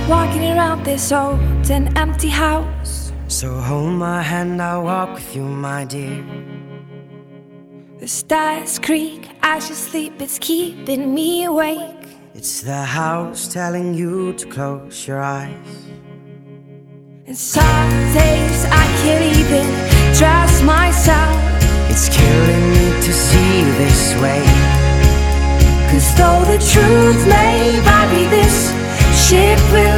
walking around this old and empty house. So hold my hand, I'll walk with you, my dear. The stars creak as you sleep, it's keeping me awake. It's the house telling you to close your eyes. And some days I can't even trust myself. It's killing me to see you this way. 'Cause though the truth may vary, this ship will